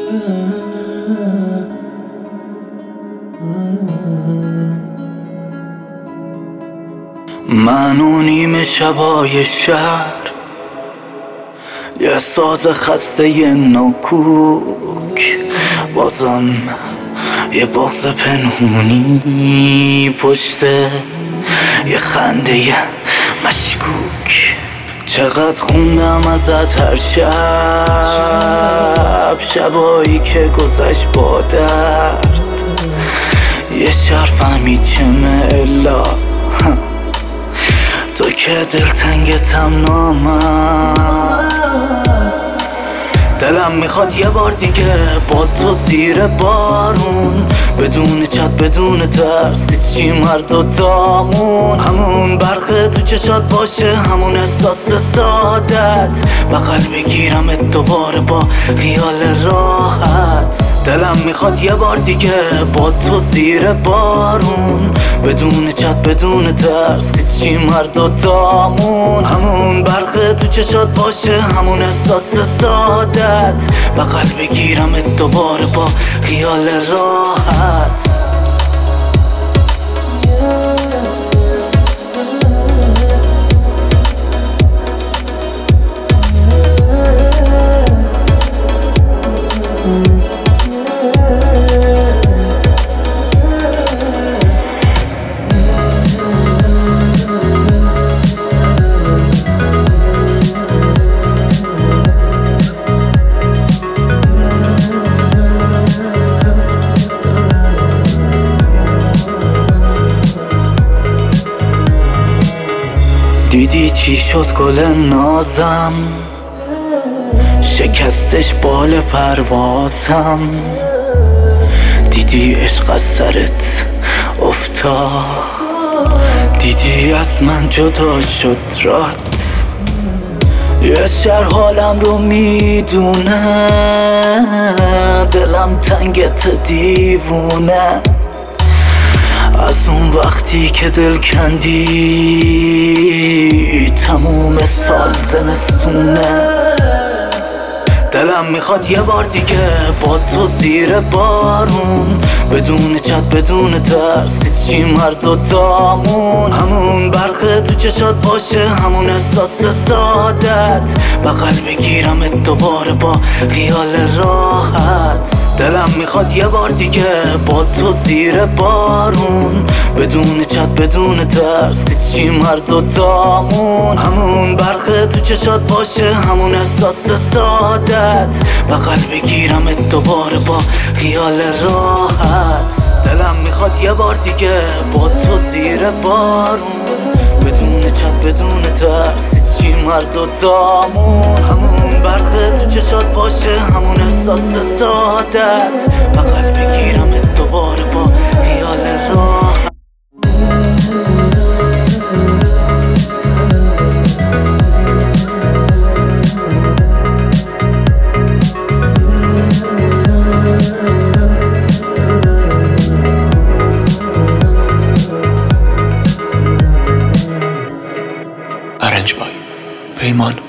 من و نیمه شبای شهر، یه ساز خسته ی ناکوک، بازم یه بغض پنهونی پشته یه خنده ی مشکوک. چقدر خوندم ازت هر شب، شبایی که گذشت با درد، یه شهر فهمید چمه الا تو که دلتنگتم نامم. دلم میخواد یه بار دیگه با تو زیر بارون، بدون چت بدون ترس، هیچی مرد و تامون. همون برق تو چشات باشه، همون احساس سادت، بغل بگیرمت دوباره با خیال راحت. دلم میخواد یه بار دیگه با تو زیر بارون، بدون چت بدون ترس، هیچی مرد و تامون. همون برق تو چشات باشه، همون احساس سادت، بغل بگیرمت دوباره با خیال راحت. دیدی چی شد گل نازم، شکستش بال پروازم. دیدی عشق از سرت افتاد، دیدی از من جدا شد رات. یه شهر حالم رو میدونه، دلم تنگت دیوونه. از اون وقتی که دل کندی، تموم سال زمستونه. دلم میخواد یه بار دیگه با تو زیر بارون، بدون چت بدون ترس، هیچی مرد و تامون. همون برق تو چشات باشه، همون احساس سادت، بغل بگیرمت دوباره با خیال راحت. دلم میخواد یه بار دیگه با تو زیر بارون، بدون چت بدون ترس، هیچی مرد و تامون. همون برق تو چشات باشه، همون احساس سادت، بغل بگیرمت دوباره با خیال راحت. دلم میخواد یه بار دیگه با تو زیر بارون، بدون چت بدون ترس، هیچی مرد و تامون. همون برق تو چشات باشه، همون احساس سادت، بغل بگیرمت دوباره با خیال راحت. Arrange by Peyman